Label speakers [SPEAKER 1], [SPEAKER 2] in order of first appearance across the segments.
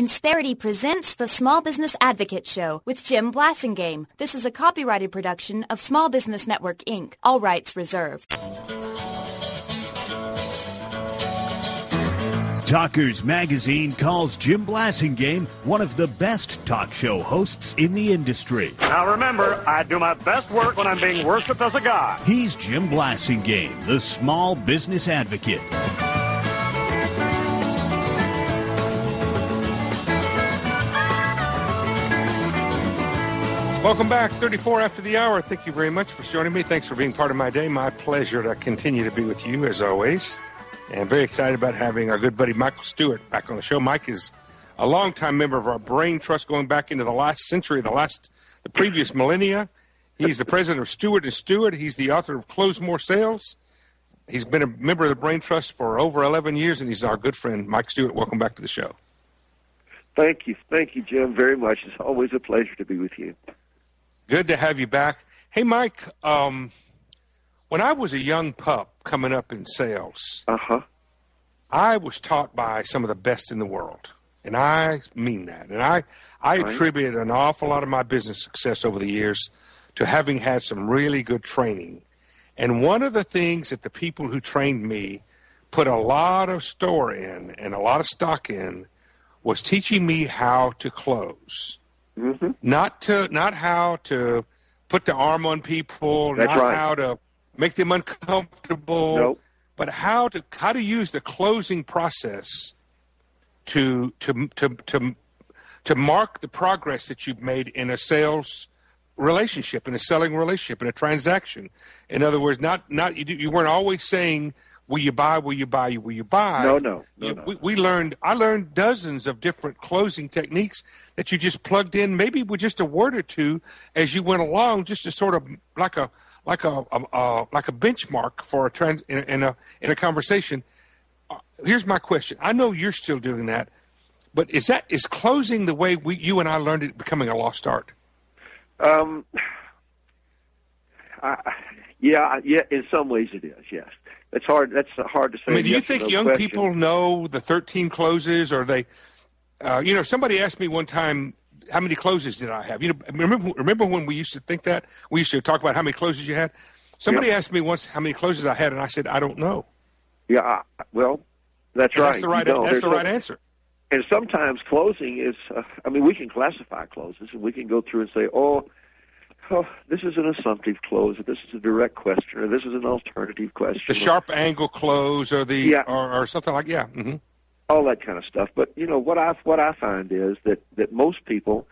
[SPEAKER 1] Insperity presents the Small Business Advocate Show with Jim Blasingame. This is a copyrighted production of Small Business Network, Inc. All rights reserved.
[SPEAKER 2] Talkers Magazine calls Jim Blasingame one of the best talk show hosts in the industry.
[SPEAKER 3] Now remember, I do my best work when I'm being worshipped as a god.
[SPEAKER 2] He's Jim Blasingame, the Small Business Advocate.
[SPEAKER 4] Welcome back, 34 after the hour. Thank you very much for joining me. Thanks for being part of my day. My pleasure to continue to be with you, as always. And very excited about having our good buddy Michael Stewart back on the show. Mike is a longtime member of our Brain Trust going back into the last century, the previous millennia. He's the president of Stewart & Stewart. He's the author of Close More Sales. He's been a member of the Brain Trust for over 11 years, and he's our good friend. Mike Stewart, welcome back to the show.
[SPEAKER 5] Thank you. Thank you, Jim, very much. It's always a pleasure to be with you.
[SPEAKER 4] Good to have you back. Hey, Mike, when I was a young pup coming up in sales, I was taught by some of the best in the world, and I mean that. And I attribute an awful lot of my business success over the years to having had some really good training. And one of the things that the people who trained me put a lot of store in and a lot of stock in was teaching me how to close. Mm-hmm. Not how to put the arm on people, how to make them uncomfortable, but how to use the closing process to mark the progress that you've made in a sales relationship, in a selling relationship, in a transaction. In other words, you weren't always saying, will you buy, will you buy, will you buy?
[SPEAKER 5] No.
[SPEAKER 4] I learned dozens of different closing techniques that you just plugged in, maybe with just a word or two as you went along, just to sort of like a benchmark for in a conversation. Here's my question. I know you're still doing that, but is closing the way you and I learned it becoming a lost art?
[SPEAKER 5] Yeah. In some ways it is. Yes. That's hard to say. I
[SPEAKER 4] mean, do you think young people know the 13 closes, or they? Somebody asked me one time, how many closes did I have? Remember when we used to think that? We used to talk about how many closes you had. Somebody asked me once how many closes I had, and I said, I don't know.
[SPEAKER 5] Yeah, well, that's right.
[SPEAKER 4] That's the right answer.
[SPEAKER 5] And sometimes closing is, we can classify closes, and we can go through and say, oh, this is an assumptive close, or this is a direct question, or this is an alternative question.
[SPEAKER 4] The sharp angle close, or or something like
[SPEAKER 5] all that kind of stuff. But what I find is that most people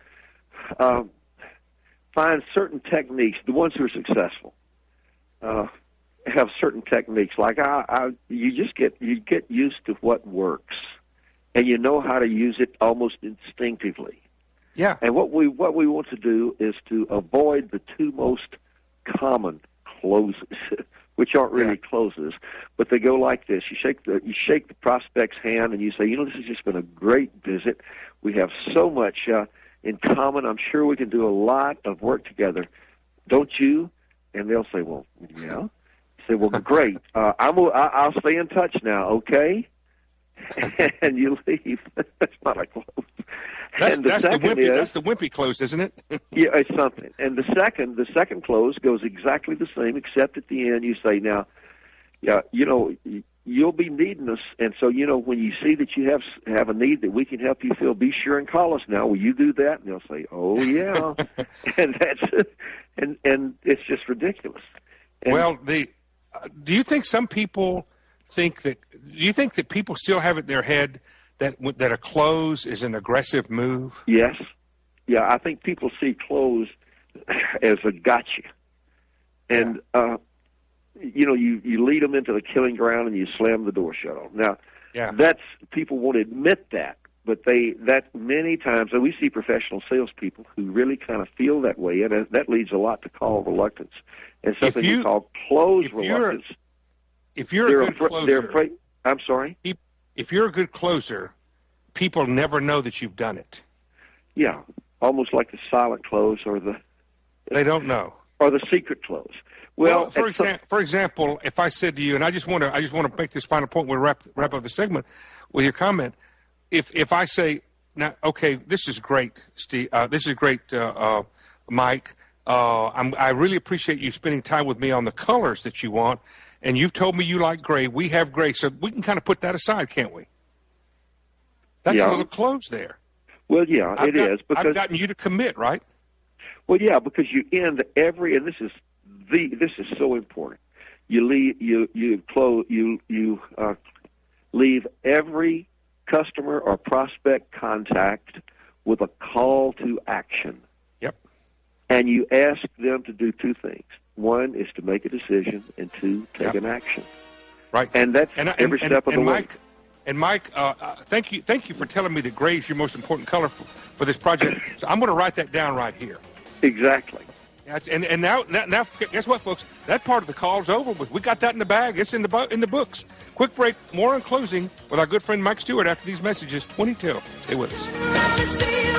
[SPEAKER 5] find certain techniques. The ones who are successful have certain techniques. Like you get used to what works, and you know how to use it almost instinctively.
[SPEAKER 4] Yeah.
[SPEAKER 5] And what we want to do is to avoid the two most common closes, which aren't really closes, but they go like this. You shake the prospect's hand and you say, this has just been a great visit. We have so much in common. I'm sure we can do a lot of work together. Don't you? And they'll say, well, yeah. You say, well, great. I'll stay in touch now, okay? And you leave. That's not a close.
[SPEAKER 4] That's the wimpy close, isn't it?
[SPEAKER 5] Yeah, it's something. And the second close goes exactly the same, except at the end you say, now, you'll be needing us, and so when you see that you have a need that we can help you fill, be sure and call us now. Will you do that? And they'll say, oh yeah, and that's and it's just ridiculous. And,
[SPEAKER 4] do you think some people think that? Do you think that people still have it in their head that a close is an aggressive move?
[SPEAKER 5] Yes. Yeah, I think people see close as a gotcha. And, you lead them into the killing ground and you slam the door shut on them. Now, people won't admit that, but that many times, and we see professional salespeople who really kind of feel that way, and that leads a lot to call reluctance. And something we call close reluctance.
[SPEAKER 4] If you're a good closer,
[SPEAKER 5] they're afraid. I'm sorry?
[SPEAKER 4] If you're a good closer, people never know that you've done it.
[SPEAKER 5] Yeah, almost like the silent close or
[SPEAKER 4] they don't know.
[SPEAKER 5] Or the secret close.
[SPEAKER 4] Well, for example, if I said to you, and I just want to make this final point, we'll wrap up the segment with your comment. If I say, Now, okay, this is great, Steve. This is great, Mike. I really appreciate you spending time with me on the colors that you want. And you've told me you like gray. We have gray, so we can kind of put that aside, can't we? That's a little close there.
[SPEAKER 5] Well, yeah, it is. Because
[SPEAKER 4] I've gotten you to commit, right?
[SPEAKER 5] Well, yeah, because you end every, and this is so important. You leave every customer or prospect contact with a call to action.
[SPEAKER 4] Yep.
[SPEAKER 5] And you ask them to do two things. One is to make a decision, and two, take an action.
[SPEAKER 4] Right.
[SPEAKER 5] And that's every step of the way.
[SPEAKER 4] And Mike, thank you for telling me that gray is your most important color for this project. So I'm going to write that down right here.
[SPEAKER 5] Exactly.
[SPEAKER 4] Yes, and now, guess what, folks? That part of the call is over with. We got that in the bag. It's in the books. Quick break. More on closing with our good friend Mike Stewart after these messages. 22. Stay with us.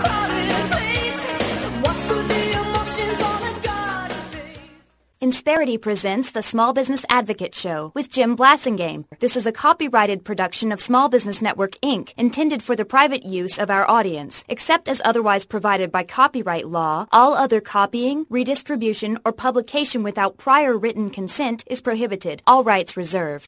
[SPEAKER 1] Insperity presents the Small Business Advocate Show with Jim Blasingame. This is a copyrighted production of Small Business Network, Inc., intended for the private use of our audience. Except as otherwise provided by copyright law, all other copying, redistribution, or publication without prior written consent is prohibited. All rights reserved.